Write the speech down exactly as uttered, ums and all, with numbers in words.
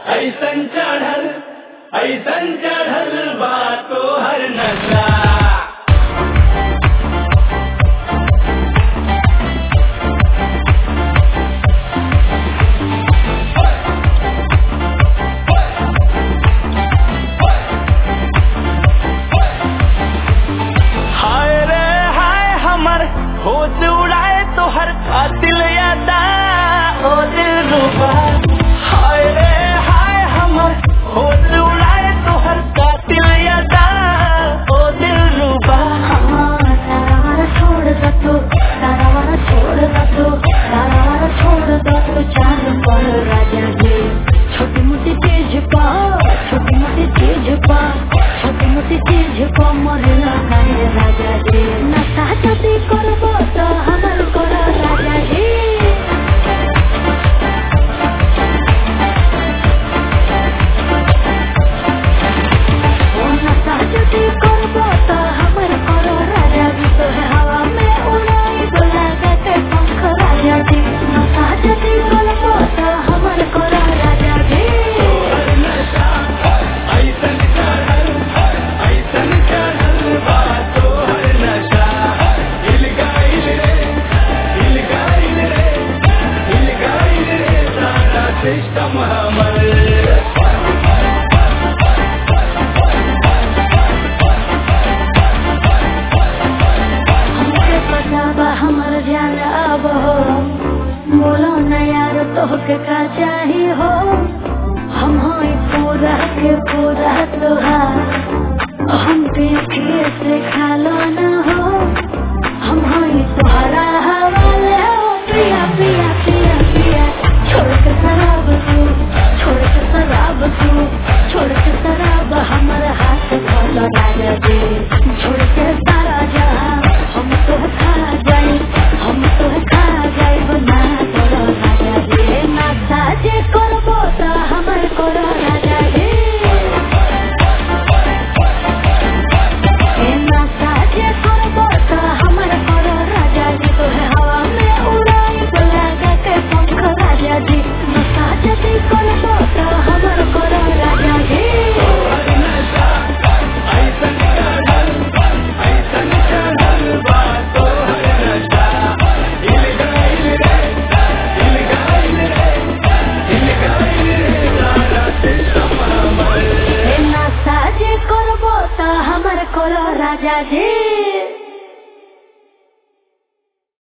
ऐसन चढ़ल ऐसन चढ़ल बा तोहर नशा। होश उड़ाए तो हर कातिल यादा ओ दिल रुबा। हाय रे हाय हमर होश उड़ाए तो हर कातिल यादा ओ दिल रुबा। तारा वाला छोड़ दो तू, तारा वाला छोड़ दो तू, तारा वाला छोड़ दो तू चांद पर राजा जी। छोटी मोटी चीज पा, छोटी मोटी चीज पा, छोटी मोटी चीज पा मोरे लगाए राजा जी। नशा जदी करबो तो हमर करो राजा जी। ओ नशा जदी करबो तो हमर करो राजा जी। तो हवा में उड़ाई तो लगते पंख राजा जी। नशा जदी करबो तो हमर करो राजा जी। ऐसन चढ़ल ऐसन चढ़ल बा तोहर नशा। हिल गइल रे हिल गइल रे हिल गइल रे सारा सिस्टम हमर। हमके पता बा हमर जान अब हो, बोलो न यार तोहके का चाही हो। हम होई पूरा के पूरा तोहार, हम पे से खा लो ना